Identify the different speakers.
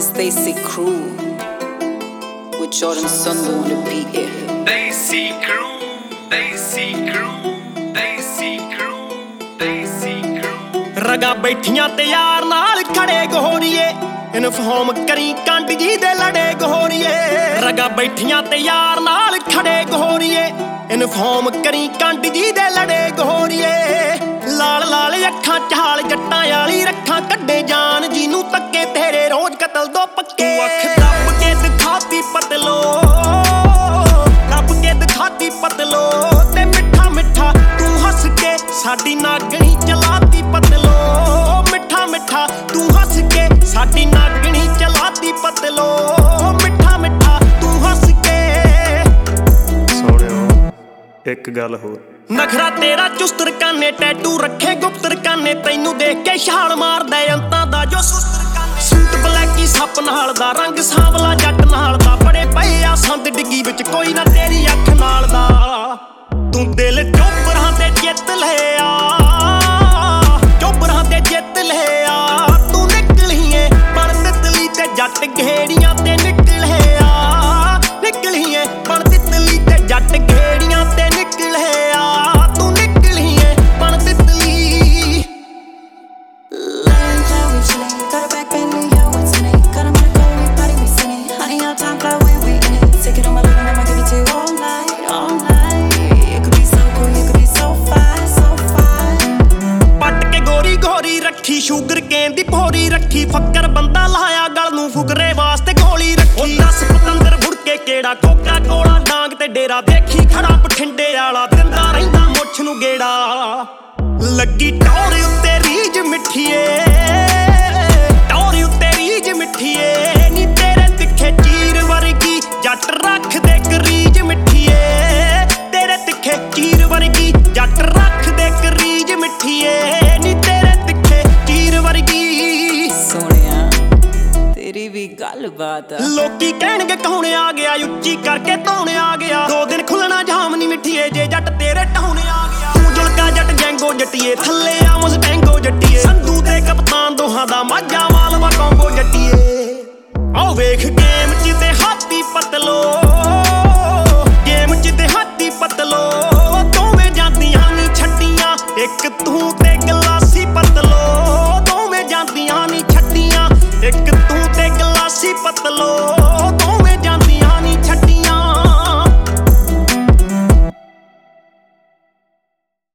Speaker 1: Stacy Crew with Jordan Sunday on the beat.
Speaker 2: Stacy Crew, Stacy Crew, Stacy Crew, Stacy Crew।
Speaker 3: ਰਗਾ ਬੈਠੀਆਂ ਤੇ ਯਾਰ ਨਾਲ ਖੜੇ ਗੋਰੀਏ, ਇਨਫਾਰਮ ਕਰੀ ਕੰਡ ਜੀ ਦੇ ਲੜੇ ਗੋਰੀਏ। ਰਗਾ ਬੈਠੀਆਂ ਤੇ ਯਾਰ ਨਾਲ ਖੜੇ ਗੋਰੀਏ, ਇਨਫਾਰਮ ਕਰੀ ਕੰਡ ਜੀ ਦੇ ਲੜੇ ਗੋਰੀਏ। ਲਾਲ ਲਾਲ ਅੱਖਾਂ ਚਾਲ ਜੱਟਾਂ ਵਾਲੀ ਰੱਖਾਂ ਕੱਢੇ ਜਾਨ ਜਿਹਨੂੰ ਤੱਕੇ ਤੇਰੇ ਰੋਜ਼ ਕਤਲ ਦੋ ਪੱਕੇ। ਅੱਖ ਦੱਬ ਕੇ ਦਿਖਾਤੀ ਪਤਲੋ, ਰੱਬ ਕੇ ਦਿਖਾਤੀ ਪਤਲੋ ਤੇ ਮਿੱਠਾ ਮਿੱਠਾ ਤੂੰ ਹੱਸ ਕੇ ਸਾਡੀ ਨਾਗਣੀ ਚਲਾਤੀ ਪਤਲੋ। ਮਿੱਠਾ ਮਿੱਠਾ ਤੂੰ ਹੱਸ ਕੇ ਸਾਡੀ ਨਾਗਣੀ ਚਲਾਤੀ ਪਤਲੋ। ਮਿੱਠਾ ਮਿੱਠਾ ਤੂੰ ਹੱਸ ਕੇ।
Speaker 4: ਸੋਹਣਿਓ ਇੱਕ ਗੱਲ ਹੋਰ,
Speaker 3: ਨਖਰਾ ਤੇਰਾ ਚੁਸਤਰ ਕਾਨੇ ਟੈਟੂ ਰੱਖੇ ਗੁਪਤਰ ਕਾਨੇ, ਤੈਨੂੰ ਦੇਖ ਕੇ ਛਾਲ ਮਾਰਦਾ ਅੰਤਾਂ ਦਾ ਜੋ ਸੁਸਤਰ ਕਾਨੇ। ਸੂਟ ਬਲੈਕੀ ਸੱਪ ਨਾਲ ਦਾ ਰੰਗ ਸਾਂਵਲਾ ਜੱਟ ਨਾਲ ਦਾ, ਬੜੇ ਪਏ ਆ ਸੰਦ ਡਿੱਗੀ ਵਿੱਚ ਕੋਈ ਨਾ ਤੇਰੀ ਅੱਖ ਨਾਲ ਦਾ। ਤੂੰ ਦਿਲ ਚੋਬਰਾਂ ਤੇ ਜਿੱਤ ਲਿਆ, ਚੋਬਰਾਂ ਤੇ ਜਿੱਤ ਲਿਆ। ਤੂੰ ਨਿਕਲੀਏ ਬਣ ਤਿਤਲੀ ਤੇ ਜੱਟ ਘੇੜੀਆਂ ਤੇ ਨਿਕਲਿਆ, ਨਿਕਲੀਏ ਬਣ ਤਿਤਲੀ ਤੇ ਜੱਟ ਘੇੜੀਆਂ ਤੇ ਨਿਕਲਿਆ। ਤੂੰ ਨਿਕਲੀਏ ਬਣ ਤਿਤਲੀ। ਰੱਖੀ ਸ਼ੂਗਰ ਕੇਨ ਦੀ ਭੋਰੀ ਰੱਖੀ, ਫੱਕਰ ਬੰਦਾ ਲਾਇਆ ਗਲ ਨੂੰ ਫੁਗਰੇ ਵਾਸਤੇ ਗੋਲੀ ਰੱਖੀ। ਉਹ 10 ਪਤੰਦਰ ਬੁੜਕੇ ਕਿਹੜਾ ਕੋਕਾ ਕੋਲਾ ਡਾਂਗ ਤੇ ਡੇਰਾ, ਦੇਖੀ ਖੜਾ ਬਠਿੰਡੇ ਵਾਲਾ ਦਿੰਦਾ ਰਹਿੰਦਾ ਮੁੱਛ ਨੂੰ ਗੇੜਾ। ਲੱਗੀ ਟੌਰ ਉੱਤੇ ਰੀਝ ਮਿੱਠੀਏ, ਟੌਰ ਉੱਤੇ ਰੀਝ ਮਿੱਠੀਏ ਨੀ ਤੇਰੇ ਤਿੱਖੇ ਚੀਰ ਵਰਗੀ ਜੱਟ ਰੱਖਦੇ ਕਰੀਜ ਮਿੱਠੀਏ। ਤੇਰੇ ਤਿੱਖੇ ਚੀਰ ਵਰਗੀ ਜੱਟ ਰੱਖਦੇ ਕਰੀਜ ਮਿੱਠੀਏ ਨੀ ਤੇਰੇ ਤਿੱਖੇ ਚੀਰ ਵਰਗੀ।
Speaker 1: ਸੋਹਣਿਆ ਤੇਰੀ ਵੀ ਗੱਲ ਬਾਤ ਆ।
Speaker 3: ਲੋਕੀ ਕਹਿਣਗੇ ਕੌਣ ਆ ਗਿਆ, ਉੱਚੀ ਕਰਕੇ ਧੌਣ ਆ ਗਿਆ। 2 ਦਿਨ ਖੁੱਲਣਾ ਜਾਮ ਨੀ ਮਿੱਠੀਏ ਜੇ ਜੱਟ ਤੇਰੇ ਟਾਉਣ ਆ ਗਿਆ। ਤੂੰ ਜੁਲਕਾ ਜੱਟ ਜੈਂਗੋ ਜੱਟੀਏ, ਥੱਲੇ ਆ ਮੁਸਟੈਂਗੋ ਜੱਟੀਏ। ਸੰਧੂ ਤੇ ਕਪਤਾਨ ਦੋਹਾਂ ਦਾ ਮਾਝਾ ਮਾਲਵਾ ਕੌਂਗੋ ਜੱਟੀਏ। ਆਓ ਵੇਖ ਗੇਮ ਚ ਤੇ ਹਾਥੀ ਪਤਲੋ, ਗੇਮ ਚ ਤੇ ਹਾਥੀ ਪਤਲੋ। ਦੋਵੇਂ ਜਾਂਦੀਆਂ ਨੀ ਛੱਡੀਆਂ, ਇੱਕ ਤੂੰ ਤੇ ਗਲਾਸੀ ਪਤਲੋ। ਦੋਵੇਂ ਜਾਂਦੀਆਂ ਨੀ ਛੱਡੀਆਂ, ਇੱਕ ਤੂੰ ਤੇ ਗਲਾਸੀ ਪਤਲੋ।